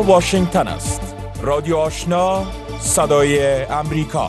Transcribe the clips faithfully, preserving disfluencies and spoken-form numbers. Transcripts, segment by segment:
اینجا واشنگتن است. رادیو آشنا، صدای امریکا.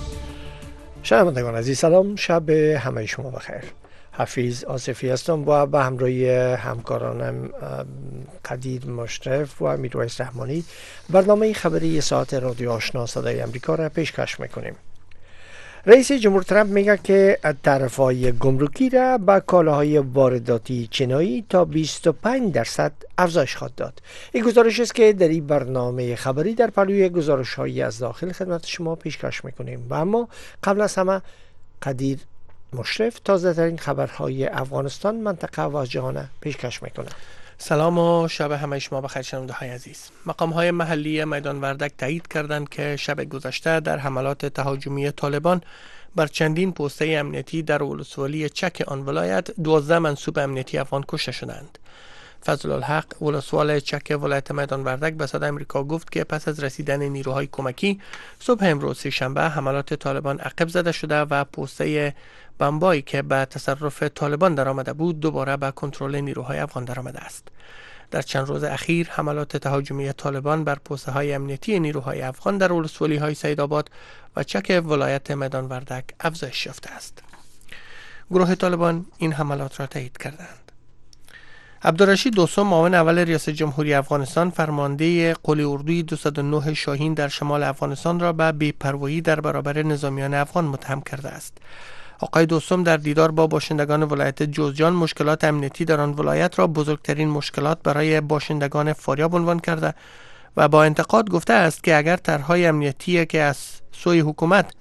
شنوندگان عزیز سلام، شب همه شما بخیر. حفیظ آصفی هستم و به همراهی همکارانم قدیر مشرف و میرویس رحمانی برنامه خبری ساعت رادیو آشنا صدای امریکا را پیشکش میکنیم. رئیس جمهور ترامپ میگه که تعرفه‌های گمرکی را به کالاهای وارداتی چینی تا بیست و پنج درصد افزایش خواهد داد. این گزارش است که در این برنامه خبری در پلوی گزارش‌هایی از داخل خدمت شما پیشکش میکنیم. و اما قبل از همه قدیر مشرف تازه ترین خبرهای افغانستان، منطقه و جهان پیشکش میکنه. سلام و شب همه شما بخیر شنونده های عزیز. مقام های محلی میدان وردک تایید کردند که شب گذشته در حملات تهاجمی طالبان بر چندین پوسته امنیتی در ولسوالی چک آن ولایت دوازده منصوب امنیتی افغان کشته شدند. فضل الحق ولسوال چک ولایت میدان وردک به صدای امریکا گفت که پس از رسیدن نیروهای کمکی صبح امروز سه‌شنبه حملات طالبان عقب زده شده و پوسته بمبایی که به تصرف طالبان درآمده بود دوباره به کنترل نیروهای افغان درآمده است. در چند روز اخیر حملات تهاجمی طالبان بر پوسته های امنیتی نیروهای افغان در ولسوالی های سیدآباد و چک ولایت میدان وردک افزایش یافته است. گروه طالبان این حملات را تایید کردند. عبدالرشید دوستم معاون اول ریاست جمهوری افغانستان فرمانده قول اردوی دویست و نه شاهین در شمال افغانستان را به بی‌پروایی در برابر نظامیان افغان متهم کرده است. آقای دوستم در دیدار با باشندگان ولایت جوزجان مشکلات امنیتی در آن ولایت را بزرگترین مشکلات برای باشندگان فاریاب عنوان کرده و با انتقاد گفته است که اگر طرح‌های امنیتی که از سوی حکومت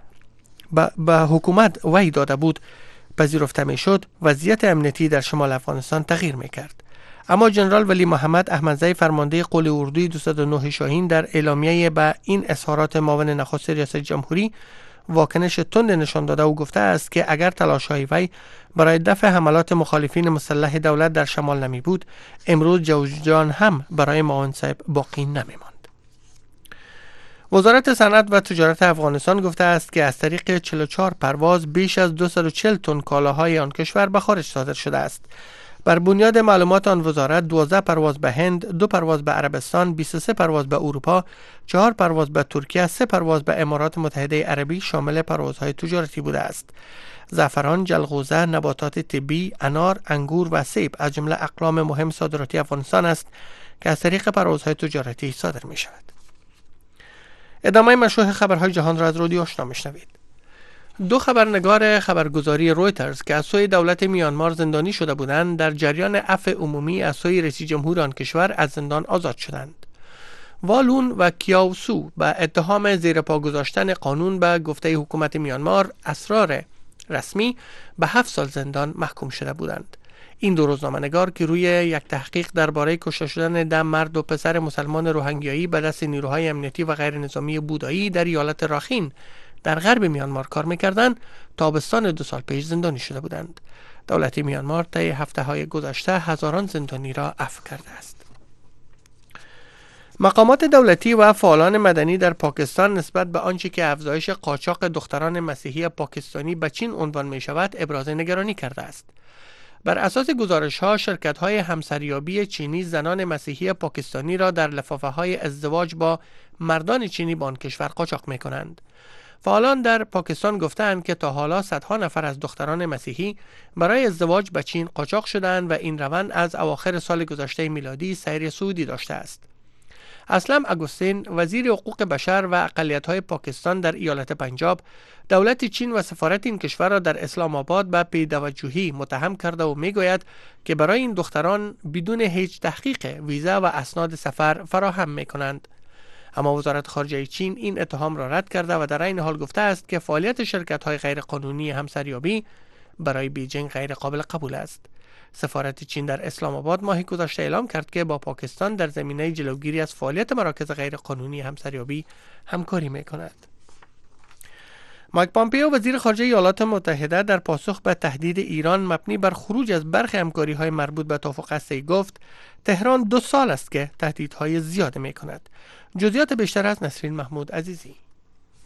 به حکومت وحی داده بود پذیرفته میشد، وضعیت امنیتی در شمال افغانستان تغییر میکرد. اما جنرال ولی محمد احمدزی فرمانده قول اردوی دویست و نه شاهین در اعلامیه به این اظهارات معاون نخست ریاست جمهوری واکنش تند نشان داده و گفته است که اگر تلاش‌های وی برای دفع حملات مخالفین مسلح دولت در شمال نمی بود، امروز جوزجان هم برای معاون صاحب باقی نمی ماند. وزارت صنعت و تجارت افغانستان گفته است که از طریق چهل و چهار پرواز بیش از دویست و چهل تن کالاهای آن کشور به خارج صادر شده است. بر بنیاد معلومات آن وزارت دوازده پرواز به هند، دو پرواز به عربستان، بیست و سه پرواز به اروپا، چهار پرواز به ترکیه، سه پرواز به امارات متحده عربی شامل پروازهای تجارتی بوده است. زعفران، جلغوزه، نباتات طبی، انار، انگور و سیب از جمله اقلام مهم صادراتی افغانستان است که از طریق پروازهای تجارتی صادر می شود. ادامه مشروع خبرهای جهان را از رادیو آشنا میشنوید. دو خبرنگار خبرگزاری رویترز که از سوی دولت میانمار زندانی شده بودند در جریان عفو عمومی از سوی رئیس جمهور آن کشور از زندان آزاد شدند. والون و کیاوسو به اتهام زیر پا گذاشتن قانون به گفته حکومت میانمار اسرار رسمی به هفت سال زندان محکوم شده بودند. این دو روزنامه‌نگار که روی یک تحقیق درباره کشته شدن ده مرد و پسر مسلمان روهینگیایی به دست نیروهای امنیتی و غیر نظامی بودایی در ایالت راخین در غرب میانمار کار می‌کردند، تابستان دو سال پیش زندانی شده بودند. دولت میانمار طی هفته‌های گذشته هزاران زندانی را عفو کرده است. مقامات دولتی و فعالان مدنی در پاکستان نسبت به آنچه که افزایش قاچاق دختران مسیحی پاکستانی به چین عنوان می‌شود ابراز نگرانی کرده است. بر اساس گزارش‌ها، شرکت‌های همسریابی چینی زنان مسیحی پاکستانی را در لفافه‌های ازدواج با مردان چینی به آن کشور قاچاق می‌کنند. فعالان در پاکستان گفتند که تا حالا صدها نفر از دختران مسیحی برای ازدواج به چین قاچاق شدند و این روند از اواخر سال گذشته میلادی سیر صعودی داشته است. اسلم اگوستین، وزیر حقوق بشر و اقلیت‌های پاکستان در ایالت پنجاب، دولت چین و سفارت این کشور را در اسلام آباد به بی‌توجهی متهم کرده و میگوید که برای این دختران بدون هیچ تحقیق ویزا و اسناد سفر فراهم میکنند. اما وزارت خارجه چین این اتهام را رد کرده و در این حال گفته است که فعالیت شرکت‌های غیرقانونی همسریابی برای بیجینگ غیر قابل قبول است. سفارت چین در اسلام آباد ماه گذشته اعلام کرد که با پاکستان در زمینه جلوگیری از فعالیت مراکز غیرقانونی همسریابی همکاری می‌کند. مایک پامپئو وزیر خارجه ایالات متحده در پاسخ به تهدید ایران مبنی بر خروج از برخی همکاری‌های مربوط به توافق هسته‌ای گفت تهران دو سال است که تهدیدهای زیاد می‌کند. جزئیات بیشتر از نسرین محمود عزیزی.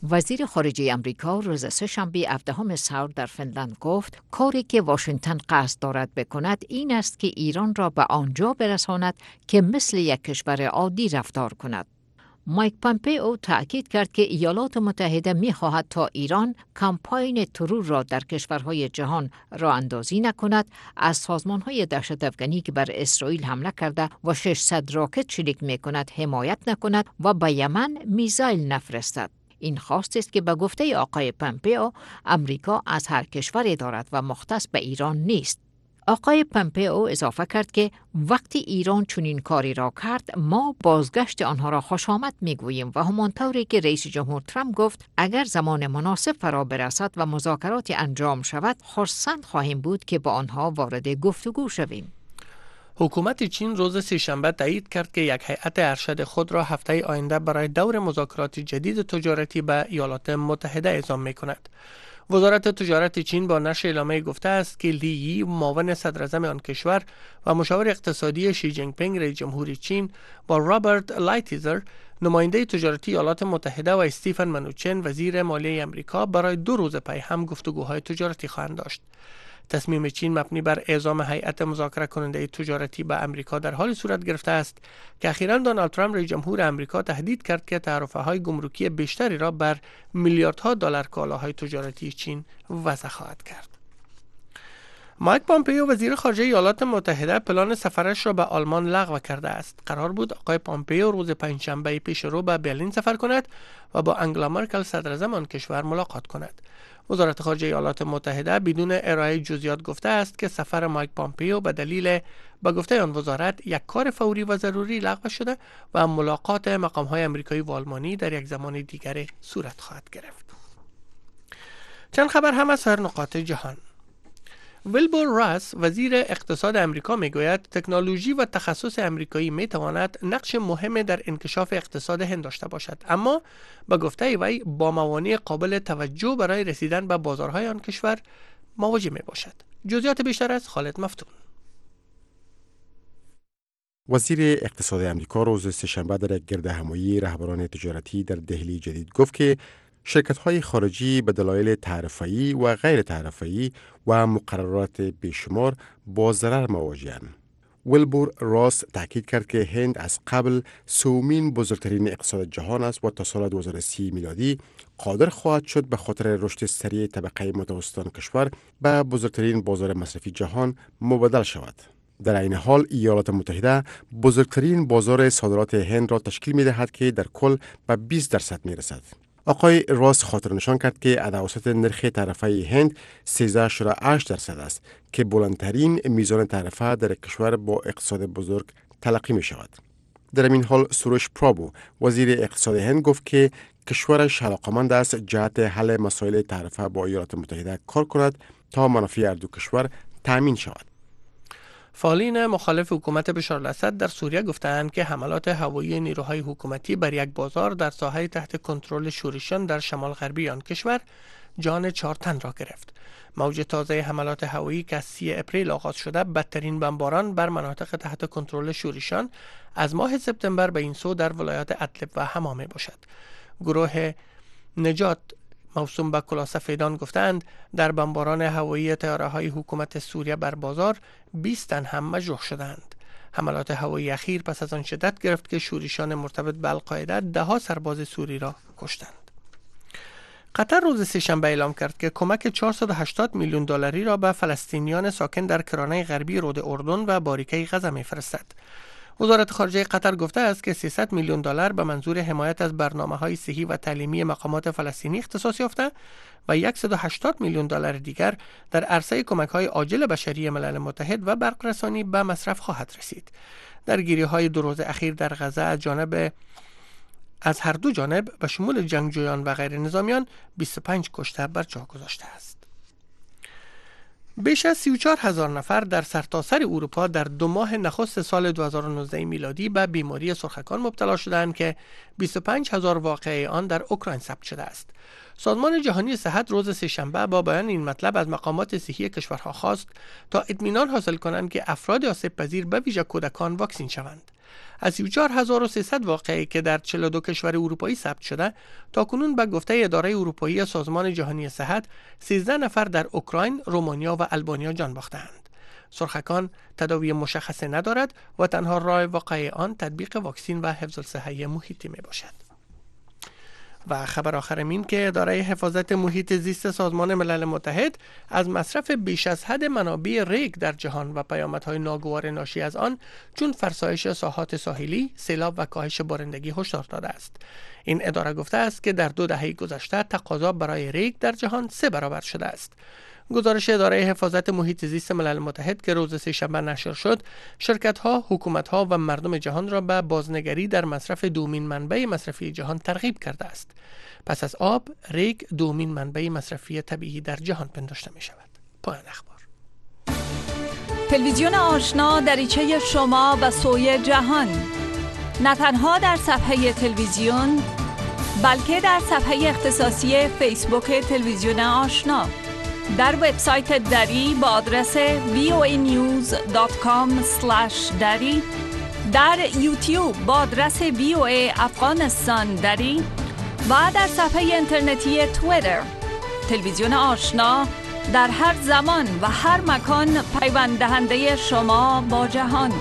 وزیر خارجه امریکا روز سه‌شنبه هفدهم سال در فنلند گفت کاری که واشنگتن قصد دارد بکند این است که ایران را به آنجا برساند که مثل یک کشور عادی رفتار کند. مایک پامپئو تأکید کرد که ایالات متحده می‌خواهد تا ایران کمپاین ترور را در کشورهای جهان راه اندازی نکند، از سازمان‌های دهشت افغانی که بر اسرائیل حمله کرده و ششصد راکت شلیک می‌کند حمایت نکند و به یمن میزایل نفرستد. این خواست است که به گفته آقای پامپئو امریکا از هر کشوری دارد و مختص به ایران نیست. آقای پامپئو اضافه کرد که وقتی ایران چنین کاری را کرد ما بازگشت آنها را خوش آمد میگوییم و همانطوری که رئیس جمهور ترامپ گفت اگر زمان مناسب فرا برسد و مذاکرات انجام شود خرسند خواهیم بود که با آنها وارد گفتگو شویم. حکومت چین روز سه‌شنبه تایید کرد که یک هیئت ارشد خود را هفته آینده برای دور مذاکرات جدید تجارتی به ایالات متحده اعزام می‌کند. وزارت تجارت چین با نشر اعلامیه گفته است که لی یی معاون صدراعظم آن کشور و مشاور اقتصادی شی جین پینگ رئیس جمهور چین با رابرت لایتیزر نماینده تجارتی ایالات متحده و استیفن منوچن وزیر مالیه امریکا برای دو روز پی هم گفتگوهای تجارتی خواهند داشت. تصمیم چین مبنی بر اعزام هیئت مذاکره کننده تجارتی به امریکا در حال صورت گرفته است که اخیراً دونالد ترامپ رئیس جمهور امریکا تهدید کرد که تعرفه‌های گمرکی بیشتری را بر میلیاردها دلار کالاهای تجارتی چین وضع خواهد کرد. مایک پامپئو وزیر خارجه ایالات متحده پلان سفرش را به آلمان لغو کرده است. قرار بود آقای پامپئو روز پنجشنبه پیش رو به برلین سفر کند و با انگلا مرکل صدراعظم آن کشور ملاقات کند. وزارت خارجه ایالات متحده بدون ارائه جزئیات گفته است که سفر مایک پامپئو به دلیل به گفته آن وزارت یک کار فوری و ضروری لغو شده و ملاقات مقام‌های آمریکایی و آلمانی در یک زمان دیگر صورت خواهد گرفت. چند خبر هم از سایر نقاط جهان. ویلبور راس وزیر اقتصاد امریکا میگوید تکنولوژی و تخصص امریکایی میتواند نقش مهم در انکشاف اقتصاد هند داشته باشد، اما به گفته وی با موانع قابل توجه برای رسیدن به بازارهای آن کشور مواجه می باشد. جزئیات بیشتر از خالد مفتون. وزیر اقتصاد امریکا روز سه‌شنبه در یک گردهمایی رهبران تجارتی در دهلی جدید گفت که شرکت‌های خارجی به دلایل تعرفه‌ای و غیر تعرفه‌ای و مقررات بیشمار با ضرر مواجه‌اند. ویلبور راس تاکید کرد که هند از قبل سومین بزرگترین اقتصاد جهان است و تا سال دو هزار و سی میلادی قادر خواهد شد به خاطر رشد سریع طبقه متوسط کشور به بزرگترین بازار مصرفی جهان مبادل شود. در این حال ایالات متحده بزرگترین بازار صادرات هند را تشکیل می‌دهد که در کل به بیست درصد می‌رسد. آقای راس خاطر نشان کرد که اواسط نرخ تعرفه هند سیزده ممیز هشت درصد است که بلندترین میزان تعرفه در کشور با اقتصاد بزرگ تلقی می شود. در این حال سروش پرابو وزیر اقتصاد هند گفت که کشورش علاقمند است جهت حل مسائل تعرفه با ایالات متحده کار کند تا منافع هر دو کشور تامین شود. فعالین مخالف حکومت بشار الاسد در سوریه گفتند که حملات هوایی نیروهای حکومتی بر یک بازار در ساحه تحت کنترل شورشیان در شمال غربی آن کشور جان چهار تن را گرفت. موج تازه حملات هوایی که از سی اپریل آغاز شده بدترین بمباران بر مناطق تحت کنترل شورشیان از ماه سپتامبر به این سو در ولایات ادلب و حما می باشد. گروه نجات موسوم به کلاه سفیدان گفتند در بمباران هوایی طیاره‌های حکومت سوریه بر بازار بیست تن هم مجروح شدند. حملات هوایی اخیر پس از آن شدت گرفت که شورشیان مرتبط به القاعده ده ها سرباز سوری را کشتند. قطر روز سه‌شنبه اعلام کرد که کمک چهارصد و هشتاد میلیون دلاری را به فلسطینیان ساکن در کرانه غربی رود اردن و باریکه غزه می‌فرستد. وزارت خارجه قطر گفته است که سیصد میلیون دلار به منظور حمایت از برنامه‌های صحی و تعلیمی مقامات فلسطینی اختصاص یافته و صد و هشتاد میلیون دلار دیگر در عرصه کمک‌های عاجل بشری ملل متحد و برق‌رسانی به مصرف خواهد رسید. درگیری‌های دو روز اخیر در غزه از جانب از هر دو جانب به شمول جنگجویان و غیر نظامیان بیست و پنج کشته بر جا گذاشته است. بیش از سی و چهار هزار نفر در سرتاسر اروپا در دو ماه نخست سال دو هزار و نوزده میلادی به بیماری سرخکان مبتلا شدند که بیست و پنج هزار واقعه آن در اوکراین ثبت شده است. سازمان جهانی صحت روز سه‌شنبه با بیان این مطلب از مقامات صحی کشورها خواست تا اطمینان حاصل کنند که افراد آسیب پذیر به ویژه کودکان واکسین شوند. از سی و چهار هزار و سیصد واقعه که در چهل و دو کشور اروپایی ثبت شده، تاکنون به گفته اداره اروپایی سازمان جهانی صحت سیزده نفر در اوکراین، رومانیا و البانیا جان باختند. سرخکان تداوی مشخص ندارد و تنها راه واقعی آن تطبیق واکسن و حفظ الصحه محیطی می باشد. و خبر آخرم این که اداره حفاظت محیط زیست سازمان ملل متحد از مصرف بیش از حد منابع ریگ در جهان و پیامدهای ناگوار ناشی از آن چون فرسایش ساحات ساحلی، سیلاب و کاهش بارندگی هشدار داده است. این اداره گفته است که در دو دهه گذشته تقاضا برای ریگ در جهان سه برابر شده است. گزارش اداره حفاظت محیط زیست ملل متحد که روز سه‌شنبه نشر شد، شرکت‌ها، حکومت‌ها و مردم جهان را به بازنگری در مصرف دومین منبع مصرفی جهان ترغیب کرده است. پس از آب، ریگ دومین منبع مصرفی طبیعی در جهان پنداشته می شود. پایان اخبار. تلویزیون آشنا دریچه شما به سوی جهان، نه تنها در صفحه تلویزیون بلکه در صفحه اختصاصی فیسبوک تلویزیون آشنا، در وبسایت دری با آدرس وی او ای نیوز دات کام اسلش دری، در یوتیوب با آدرس وی او ای افغانستان دری و در صفحه اینترنتی توییتر. تلویزیون آشنا در هر زمان و هر مکان پیوند دهنده شما با جهان.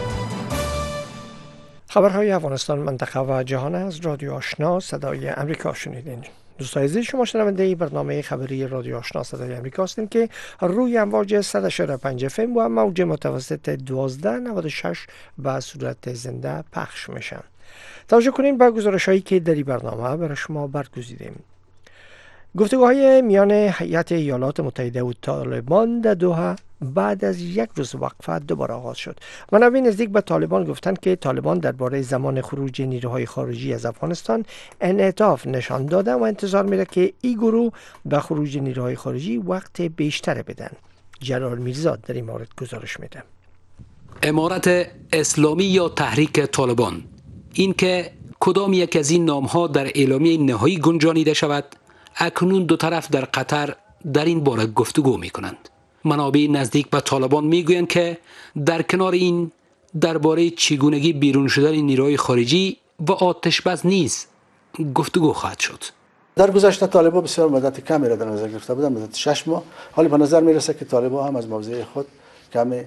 خبرهای افغانستان، منطقه و جهان از رادیو آشنا صدای امریکا شنیدین. دوستان عزیز، شما شنونده برنامه خبری رادیو آشنا صدای امریکا هستین که روی امواج صد و شصت و پنج اف ام و موج متوسط دوازده نود و شش به صورت زنده پخش میشن. توجه کنین به گزارش‌هایی که در این برنامه برای شما برگزیدیم. گفتگوهای میان هیئت ایالات متحده و طالبان در دوحه بعد از یک روز وقفه دوباره آغاز شد. منابع نزدیک به طالبان گفتند که طالبان درباره زمان خروج نیروهای خارجی از افغانستان انعطاف نشان داده و انتظار میره که این گروه به خروج نیروهای خارجی وقت بیشتر بدن. جلال میرزا در این مورد گزارش میده. امارت اسلامی یا تحریک طالبان، این که کدام یک از این نام‌ها در اعلامیه نهایی گنجانیده شود، اکنون دو طرف در قطر در این باره گفتگو می کنند. منابع نزدیک به طالبان می گویند که در کنار این درباره چگونگی بیرون شدن نیروهای خارجی و آتش بس نیز گفتگو خواهد شد. در گذشته طالبان بسیار مدت کمی را در نظر گرفته بودند، مدت شش ماه. حالا به نظر می رسد که طالبان هم از موضع خود کمی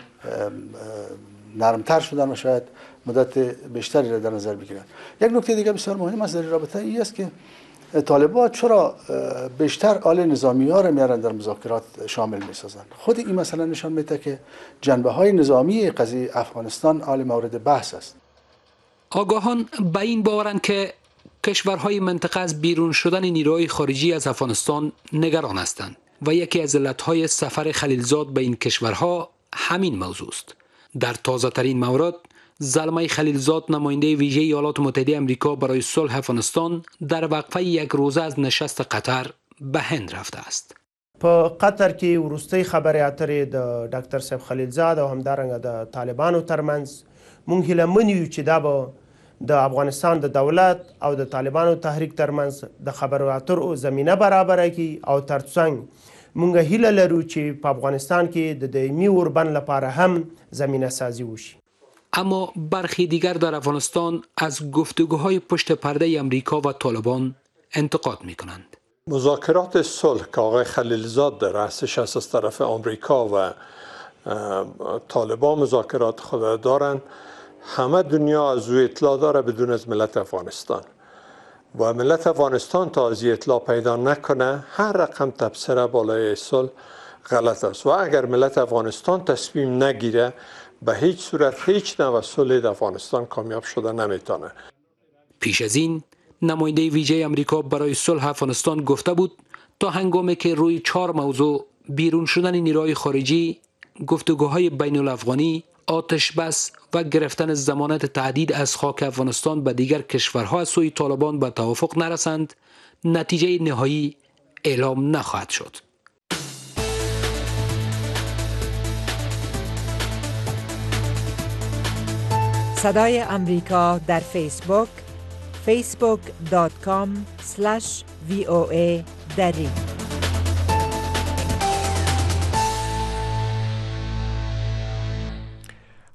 نرمتر شدن و شاید مدت بیشتری را در نظر بگیرند. یک نکته دیگه بسیار مهم است در این رابطه این است که طالبان چرا بیشتر آل نظامی ها را میارن در مذاکرات شامل میسازند. خود این مسئله نشان میده که جنبه های نظامی قضیه افغانستان آل مورد بحث است. آگاهان به این باورند که کشورهای منطقه از بیرون شدن نیروهای خارجی از افغانستان نگران هستند و یکی از علتهای سفر خلیلزاد به این کشورها همین موضوع است. در تازه ترین مورد، زلمه خلیلزاد، نماینده ویژه ایالات متحده آمریکا برای صلح افغانستان، در وقفه یک روزه از نشست قطر به هند رفته است. په قطر کې وروستۍ خبرې اترې د ډاکټر صاحب خلیلزاد او همدارنګه د طالبانو ترمنځ مونږ هیله من یو چې دا به د افغانستان د دولت او د طالبانو تحریک ترمنځ د خبرو اترو زمینه برابره کړي او ترڅنګ مونږ هیله لرو چې په افغانستان کې د دایمي اوربند لپاره هم زمینه سازی وشي. اما برخی دیگر در افغانستان از گفتگوهای پشت پرده امریکا و طالبان انتقاد می کنند. مذاکرات صلح که آقای خلیلزاد در رأسش است از طرف آمریکا و طالبان مذاکرات خود دارند، همه دنیا از او اطلاع داره بدون از ملت افغانستان و ملت افغانستان تا از اطلاع پیدا نکنه هر رقم تبصره بالای صلح غلط است و اگر ملت افغانستان تصمیم نگیره به هیچ صورت هیچ نوع صلح در افغانستان کامیاب شده نمیتونه. پیش از این نماینده ویژه آمریکا برای صلح افغانستان گفته بود تا هنگامی که روی چهار موضوع بیرون شدن نیروهای خارجی، گفتگوهای بین الافغانی، آتش بس و گرفتن ضمانت تعدید از خاک افغانستان به دیگر کشورها از سوی طالبان به توافق نرسند، نتیجه نهایی اعلام نخواهد شد. صدای امریکا در فیسبوک فیسبوک دات کام اسلش وی او ای دری.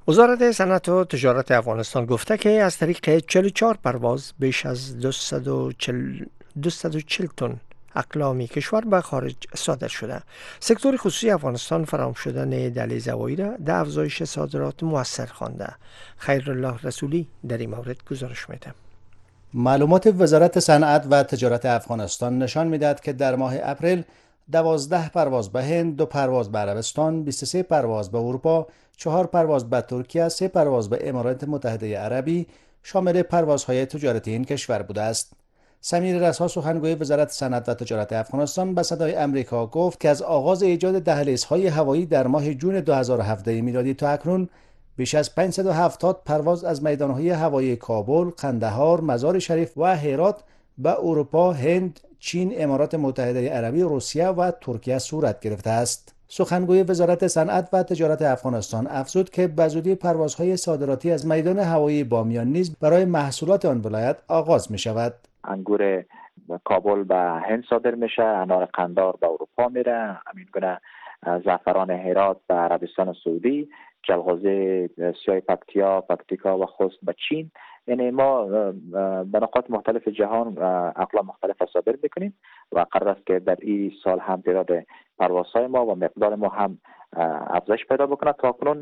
وزارت صنعت و تجارت افغانستان گفته که از طریق چهل و چهار پرواز بیش از دویست و چهل تن اقلام کشور به خارج صادر شده. سکتور خصوصی افغانستان فراهم شدن دهلیز هوایی را در افزایش صادرات مؤثر خوانده. خیرالله رسولی در این مورد گزارش میده. معلومات وزارت صنعت و تجارت افغانستان نشان میدهد که در ماه اپریل دوازده پرواز به هند، دو پرواز به عربستان، بیست و سه پرواز به اروپا، چهار پرواز به ترکیه، سه پرواز به امارات متحده عربی شامل پروازهای تجارتی این کشور بوده است. سمیر رسا سخنگوی وزارت صنعت و تجارت افغانستان به صدای امریکا گفت که از آغاز ایجاد دهلیزهای هوایی در ماه جون دو هزار و هفده میلادی تا اکنون بیش از پانصد و هفتاد پرواز از میدانهای هوایی کابل، قندهار، مزار شریف و هرات به اروپا، هند، چین، امارات متحده عربی، روسیه و ترکیه صورت گرفته است. سخنگوی وزارت صنعت و تجارت افغانستان افزود که به زودی پروازهای صادراتی از میدان هوایی بامیان نیز برای محصولات آن ولایت آغاز می شود. انگور کابل به هند صادر میشه، انار قندار به اروپا میره، همین گونه زعفران هرات به عربستان سعودی، جلغوزه سیاه پکتیا، پکتیکا و خوست به چین. یعنی ما به نقاط مختلف جهان اقلام مختلف صادر میکنیم و قرار است که در این سال هم تعداد پروازهای ما و مقدار ما هم افزایش پیدا بکنه. تا کنون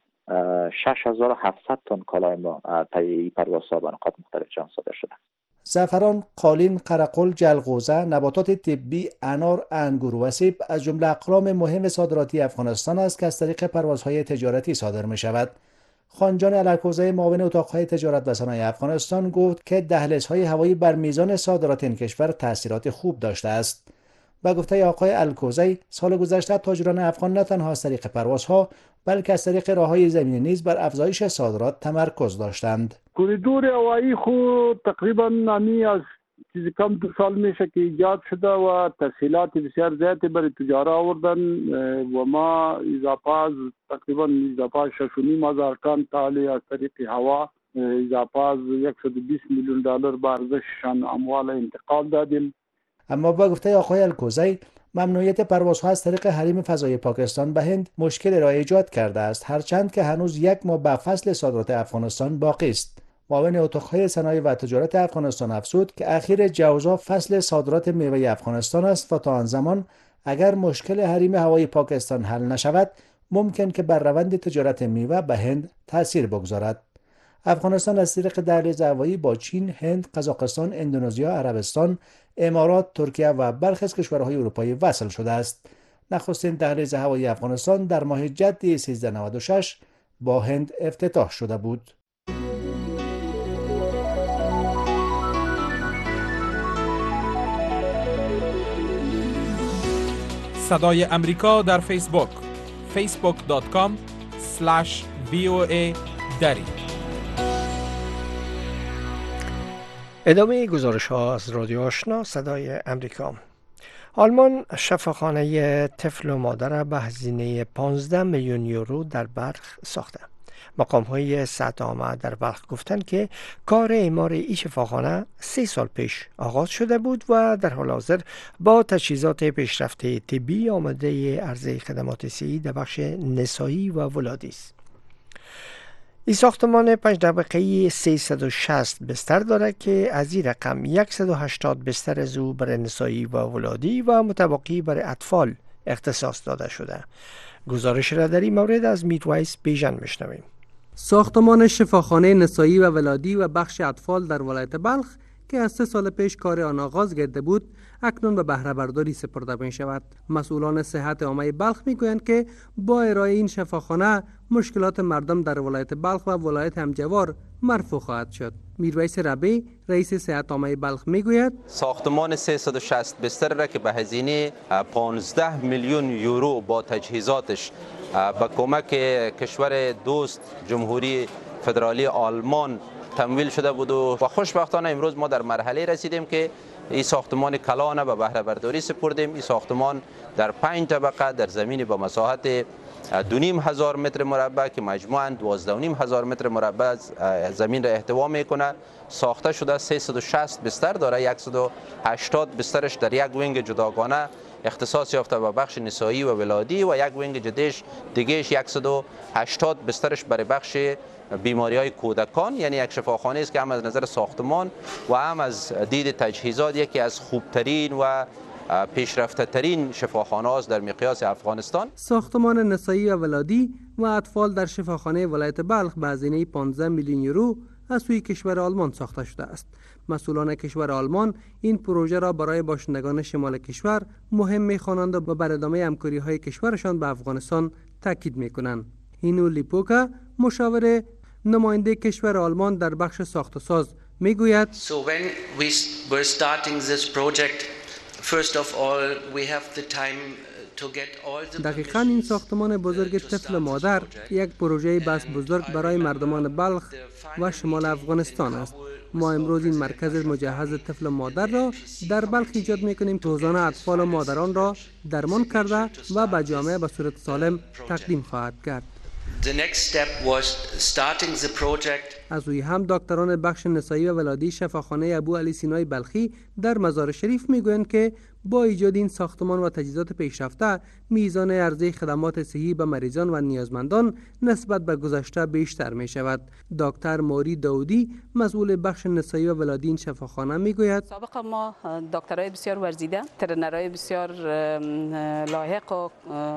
شش هزار و هفتصد تن کالای ما طی این پروازها به نقاط مختلف جهان صادر شده. زعفران، قالین، قرقل، جلغوزه، نباتات طبی، انار، انگور و سیب از جمله اقلام مهم صادراتی افغانستان است که از طریق پروازهای تجارتی صادر می شود. خانجان الکوزی معاون اتاقهای تجارت و صنایع افغانستان گفت که دهلیزهای هوایی بر میزان صادرات این کشور تاثیرات خوب داشته است. با گفته آقای الکوزی، سال گذشته تاجران افغان نه تنها از طریق پروازها بلکه از طریق راههای زمینی نیز بر افزایش صادرات تمرکز داشتند. کوریدور هوایی خود تقریبا نمی از چیزی کم دو سال میشه که ایجاد شده و تسهیلات بسیار زیادی برای تجار آوردن و ما اضافه از تقریبا اضافه شش و نیم هزار تن تالی از طریق هوا اضافه از صد و بیست میلیون دلار به ارزششان اموال انتقال دادیم. اما با گفته آقای الکوزی، ممنوعیت پروازها از طریق حریم فضای پاکستان به هند مشکل را ایجاد کرده است، هرچند که هنوز یک ماه به فصل صادرات افغانستان باقی است. معاون اتاقهای صنایع و تجارت افغانستان افزود که اخیر جوزا فصل صادرات میوه افغانستان است و تا آن زمان اگر مشکل حریم هوایی پاکستان حل نشود ممکن که بر روند تجارت میوه به هند تاثیر بگذارد. افغانستان از طریق دهلیز هوایی با چین، هند، قزاقستان، اندونزی، عربستان، امارات، ترکیه و برخی از کشورهای اروپایی وصل شده است. نخستین دهلیز هوایی افغانستان در ماه جدی سیزده نود و شش با هند افتتاح شده بود. صدای امریکا در فیسبوک فیسبوک دات کام اسلش وی او ای دری. ادامه گزارش ها از رادیو آشنا صدای امریکا. آلمان شفاخانه طفل و مادر به هزینه پانزده میلیون یورو در بلخ ساخته. مقام های سطح عامه در بلخ گفتند که کار اعمار این شفاخانه سه سال پیش آغاز شده بود و در حال حاضر با تجهیزات پیشرفته طبی آماده عرضه خدمات صحی در بخش نسایی و ولادی است. این ساختمان پنج طبقه‌ای سیصد و شصت بستر دارد که از این رقم صد و هشتاد بستر از او برای نسایی و ولادی و متبقی برای اطفال اختصاص داده شده. گزارش را در این مورد از میرویس بیژن میشنویم. ساختمان شفاخانه نسایی و ولادی و بخش اطفال در ولایت بلخ که از سه سال پیش کار آن آغاز گرفته بود اکنون به بهره برداری سپرده می شود. مسئولان صحت عامه بلخ می گویند که با ارائه این شفاخانه مشکلات مردم در ولایت بلخ و ولایت همجوار مرفوع خواهد شد. میرویس ربی رئیس صحت عامه بلخ می گوید ساختمان سیصد و شصت بستر را که به هزینه پانزده میلیون یورو با تجهیزاتش با کمک کشور دوست جمهوری فدرالی آلمان تمویل شده بود و خوشبختانه امروز ما در مرحله رسیدیم که این ساختمان کلان به بهره برداری سپردیم. این ساختمان در پنج طبقه در زمین با مساحت دو نیم هزار متر مربع که مجموعاً دوازده و نیم هزار متر مربع زمین را احتوا میکنه ساخته شده. سیصد و شصت بستر داره، صد و هشتاد بسترش در یک وینگ جداگانه اختصاص یافته به بخش نسایی و ولادی و یک وینگ جدیدش دیگهش صد و هشتاد بسترش برای بخش بیماری های کودکان، یعنی یک شفاخانه است که هم از نظر ساختمان و هم از دید تجهیزات یکی از خوبترین و پیشرفته ترین شفاخانه است در مقیاس افغانستان. ساختمان نسایی و ولادی و اطفال در شفاخانه ولایت بلخ به هزینه پانزده میلیون یورو از سوی کشور آلمان ساخته شده است. مسئولان کشور آلمان این پروژه را برای باشندگان شمال کشور مهم می‌خوانند و بر ادامه همکاری‌های کشورشان به افغانستان تاکید می‌کنند. اینو لیپوکا، مشاور نماینده کشور آلمان در بخش ساخت و ساز میگوید So when we were starting this project, first of all we have the time to get all the دقیقاً این ساختمان بزرگ طفل مادر یک پروژه بس بزرگ برای مردمان بلخ و شمال افغانستان است. ما امروز این مرکز مجهز طفل مادر را در بلخ ایجاد میکنیم که روزانه اطفال و مادران را درمان کرده و به جامعه به صورت سالم تقدیم خواهد کرد. The next step was starting the project. از روی هم دکتران بخش نسایی و ولادی شفاخانه ابو علی سینای بلخی در مزار شریف میگویند که با ایجاد این ساختمان و تجهیزات پیشرفته میزان عرضه خدمات صحی به مریضان و نیازمندان نسبت به گذشته بیشتر می شود. دکتر موری داودی مسئول بخش نسایی و ولادی این شفاخانه میگوید سابقا ما دکترای بسیار ورزیده، ترنرای بسیار لاحق و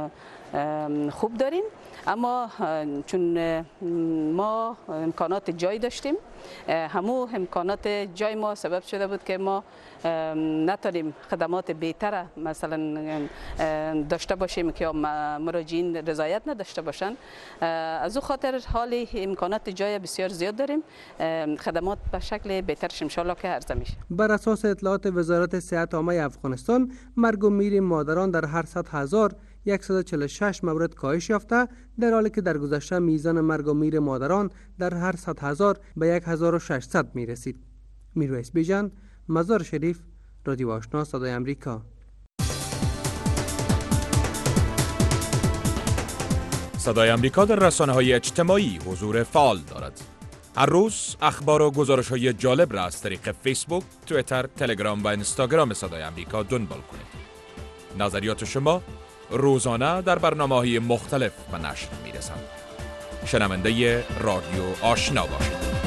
خوب داریم، اما چون ما امکانات جای داشتیم، همو امکانات جای ما سبب شده بود که ما نتونیم خدمات بهتر مثلا داشته باشیم که مراجعین رضایت نداشته باشن. از او خاطر حال امکانات جای بسیار زیاد داریم، خدمات به شکل بهترش ان شاء الله که عرضه میشه. بر اساس اطلاعات وزارت صحت عامه افغانستان، مرگ و میر مادران در هر صد هزار صد و چهل و شش مورد کاهش یافته، در حالی که در گذشته میزان مرگ و میر مادران در هر صد هزار به هزار و ششصد می رسید. میرویس بیژن، مزار شریف، رادیو آشنا، صدای امریکا. صدای امریکا در رسانه‌های اجتماعی حضور فعال دارد. هر روز اخبار و گزارش‌های جالب را از طریق فیسبوک، توییتر، تلگرام و اینستاگرام صدای امریکا دنبال کنید. نظریات شما روزانه در برنامه‌های مختلف به نشر می‌رسند. شنونده رادیو آشنا باشید.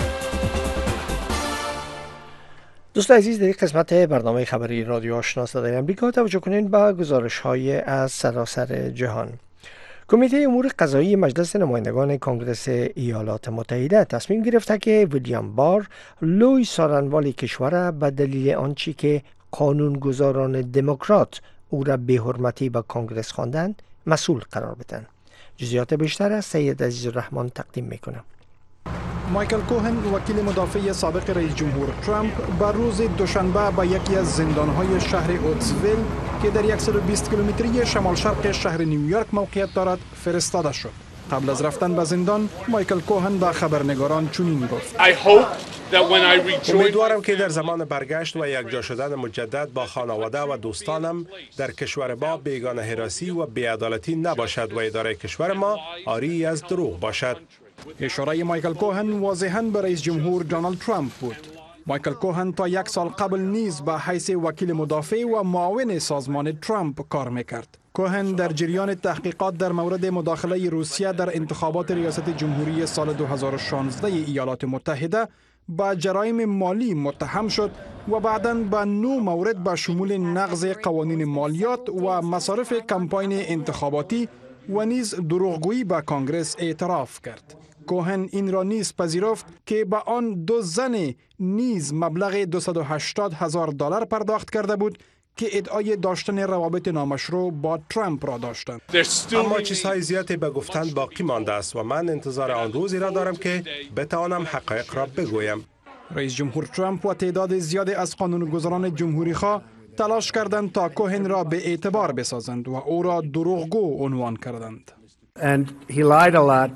دوستان عزیز، در این قسمت برنامه خبری رادیو آشنا صدای امریکا توجه کنید به گزارش‌های از سراسر جهان. کمیته امور قضایی مجلس نمایندگان کنگره ایالات متحده تصمیم گرفته که ویلیام بار، لوی سارنوال کشور، به دلیل آنچه که قانونگذاران دموکرات او را به حرمتی به کنگره خواندند مسئول قرار بدن. جزئیات بیشتر از سید عزیزالرحمن تقدیم میکنم. مایکل کوهن، وکیل مدافع سابق رئیس جمهور ترامپ، بر روز دوشنبه به یکی از زندانهای شهر اوتسویل که در صد و بیست کیلومتری شمال شرق شهر نیویورک موقعیت دارد فرستاده شد. قبل از رفتن به زندان، مایکل کوهن به خبرنگاران چنین گفت: امیدوارم که در زمان برگشت و یکجا شدن مجدد با خانواده و دوستانم در کشور ما بیگانه هراسی و بی‌عدالتی نباشد و اداره کشور ما عاری از دروغ باشد. اشاره مایکل کوهن واضحاً به رئیس جمهور دونالد ترامپ بود. مایکل کوهن تا یک سال قبل نیز به حیث وکیل مدافع و معاون سازمان ترامپ کار میکرد. کوهن در جریان تحقیقات در مورد مداخله روسیه در انتخابات ریاست جمهوری سال دو هزار و شانزده ایالات متحده با جرایم مالی متهم شد و بعداً به نو مورد به شمول نقض قوانین مالیات و مصارف کمپاین انتخاباتی و نیز دروغگویی به کنگره اعتراف کرد. کوهن این را نیز پذیرفت که به آن دو زن نیز مبلغ دویست و هشتاد هزار دلار پرداخت کرده بود که ادعای داشتن روابط نامشروع با ترامپ را داشتند. اما چیزهای زیادی به گفتن باقی مانده است و من انتظار آن روزی را دارم که بتوانم حقایق را بگویم. رئیس جمهور ترامپ و تعداد زیادی از قانونگذاران جمهوری خواه تلاش کردند تا کوهن را به اعتبار بسازند و او را دروغگو عنوان کردند. And he lied a lot, but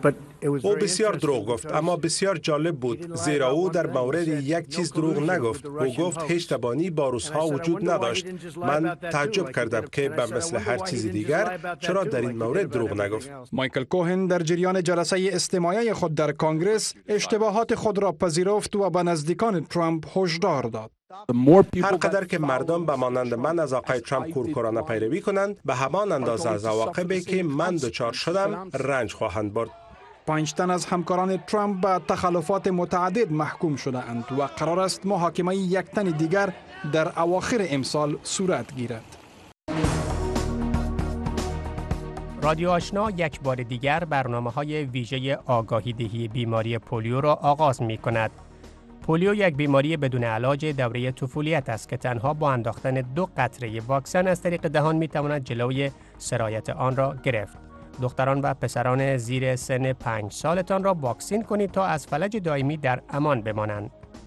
او بسیار دروغ گفت، اما بسیار جالب بود زیرا او در مورد یک چیز دروغ نگفت. او گفت هیچ تبانی با روس‌ها وجود نداشت. من تعجب کردم که به مثل هر چیز دیگر چرا در این مورد دروغ نگفت. مایکل کوهن در جریان جلسه استماعی خود در کنگره اشتباهات خود را پذیرفت و به نزدیکان ترامپ هشدار داد. هر قدر که مردم به مانند من از آقای ترامپ کورکورانه پیروی کنند، به همان اندازه از عواقبی که من دچار شدم رنج خواهند برد. پنج تن از همکاران ترامپ به تخلفات متعدد محکوم شده اند و قرار است محاکمه یک تن دیگر در اواخر امسال صورت گیرد. رادیو آشنا یک بار دیگر برنامه‌های ویژه آگاهی دهی بیماری پولیو را آغاز می کند. پولیو یک بیماری بدون علاج دوره طفولیت است که تنها با انداختن دو قطره واکسن از طریق دهان می تواند جلوی سرایت آن را گرفت. دختران و پسران زیر سن پنج سالتان را واکسین کنید تا از فلج دائمی در امان بمانند.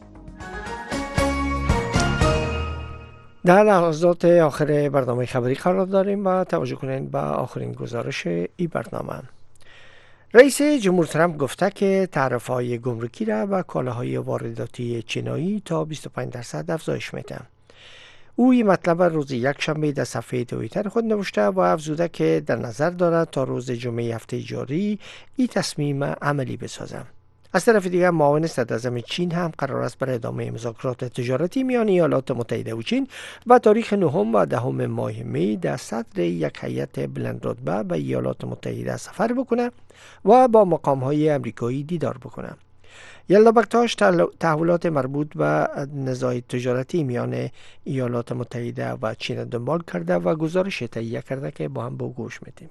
در لحظات آخر برنامه خبری قرار داریم و توجه کنید به آخرین گزارش این برنامه. رئیس جمهور ترامپ گفته که تعرفه‌های گمرکی را به کالاهای وارداتی چینایی تا بیست و پنج درصد افزایش میده. او این مطلب روز یک شنبه در صفحه توییتر خود نوشته و افزوده که در نظر دارد تا روز جمعه هفته جاری این تصمیم عملی بسازد. از طرف دیگر معاون صدراعظم چین هم قرار است برای ادامه مذاکرات تجارتی میان ایالات متحده و چین و تاریخ نهم و دهم ماه می در صدر یک هیئت بلند رتبه به ایالات متحده سفر بکنه و با مقام‌های آمریکایی دیدار بکنه. یلدا بکتاش تحولات مربوط به نزاع تجارتی میان ایالات متحده و چین دنبال کرده و گزارش تهیه کرده که با هم با گوش میدیم.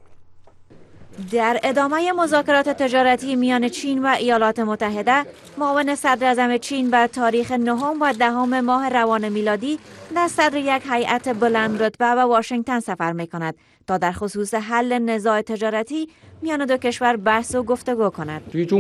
در ادامه مذاکرات تجارتی میان چین و ایالات متحده، معاون صدراعظم چین به تاریخ نهم و دهم ماه روان میلادی در صدر یک هیئت بلند رتبه به واشنگتن سفر می‌کند تا در خصوص حل نزاع تجارتی میان دو کشور بحث و گفتگو کند.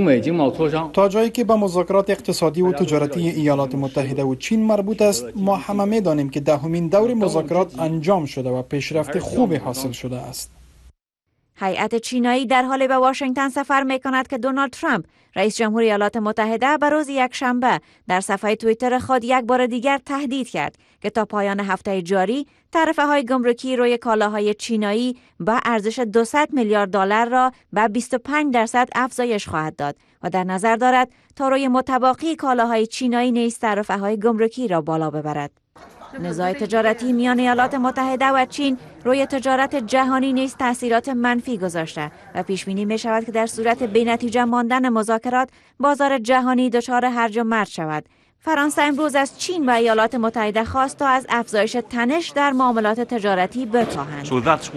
تا جایی که به مذاکرات اقتصادی و تجارتی ایالات متحده و چین مربوط است، ما همه می‌دانیم که دهمین دور مذاکرات انجام شده و پیشرفت خوبی حاصل شده است. هیئت چینایی در حال به واشنگتن سفر می کند که دونالد ترامپ رئیس جمهور ایالات متحده به روز یک شنبه در صفحه توییتر خود یک بار دیگر تهدید کرد که تا پایان هفته جاری تعرفه های گمرکی روی کالاهای چینایی با ارزش دویست میلیارد دلار را به بیست و پنج درصد افزایش خواهد داد و در نظر دارد تا روی متباقی کالاهای چینایی نیز تعرفه های گمرکی را بالا ببرد. نزاع تجارتی میان ایالات متحده و چین روی تجارت جهانی نیز تاثیرات منفی گذاشته و پیش بینی می شود که در صورت بی‌نتیجه ماندن مذاکرات بازار جهانی دچار هرج و مرج شود. فرانسه امروز از چین و ایالات متحده خواست تا از افزایش تنش در معاملات تجارتی بکاهند.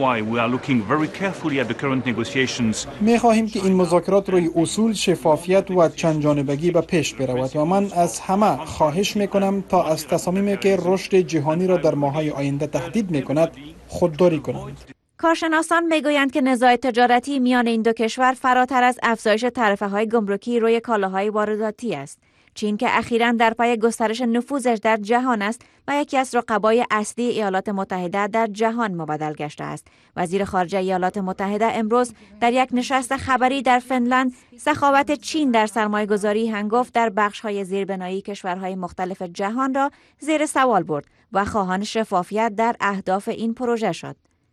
می خواهیم که این مذاکرات روی اصول، شفافیت و چند جانبگی به پیش برود و من از همه خواهش می کنم تا از تصامیمی که رشد جهانی را در ماه‌های آینده تهدید می کند خودداری کنند. کارشناسان میگویند که نزاع تجارتی میان این دو کشور فراتر از افزایش تعرفه های گمرکی روی کالاهای وارداتی است. چین که اخیراً در پی گسترش نفوذش در جهان است و یکی از رقبای اصلی ایالات متحده در جهان مبدل گشته است. وزیر خارجه ایالات متحده امروز در یک نشست خبری در فنلند سخاوت چین در سرمایه‌گذاری هنگفت در بخش‌های زیربنایی کشورهای مختلف جهان را زیر سوال برد و خواهان شفافیت در اهداف این پروژه شد.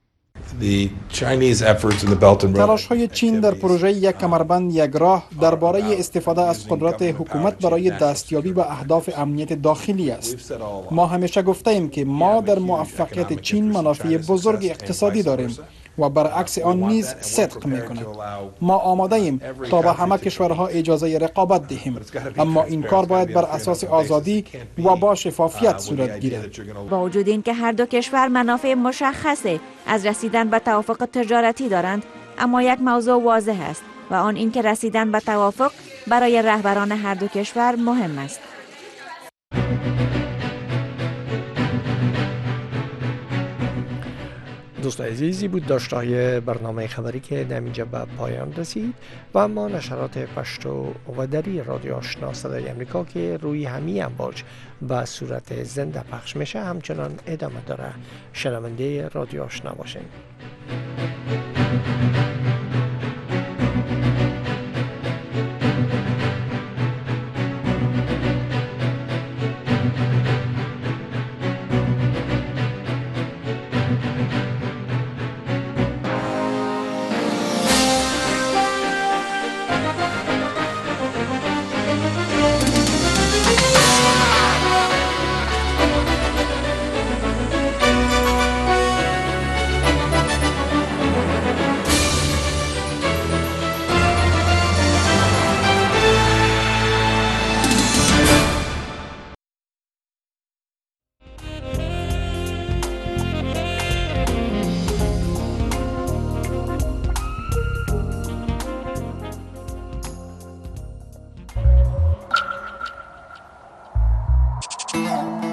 تلاش‌های چین در پروژه یک کمربند یک راه درباره استفاده از قدرت حکومت برای دستیابی به اهداف امنیت داخلی است. ما همیشه گفته ایم که ما در موفقیت چین منافع بزرگ اقتصادی داریم و برعکس آن نیز صدق می‌کند. ما آماده ایم تا به همه کشورها اجازه رقابت دهیم، اما این کار باید بر اساس آزادی و با شفافیت صورت گیرد. با وجود اینکه هر دو کشور منافع مشخصه از رسیدن به توافق تجارتی دارند، اما یک موضوع واضح است و آن اینکه رسیدن به توافق برای رهبران هر دو کشور مهم است. دوستان عزیزی بود داشته‌های برنامه خبری که در اینجا به پایان رسید و اما نشرات پشتو و دری رادیو آشنا صدای امریکا که روی همین امواج به صورت زنده پخش میشه همچنان ادامه داره. شنونده رادیو آشنا باشین.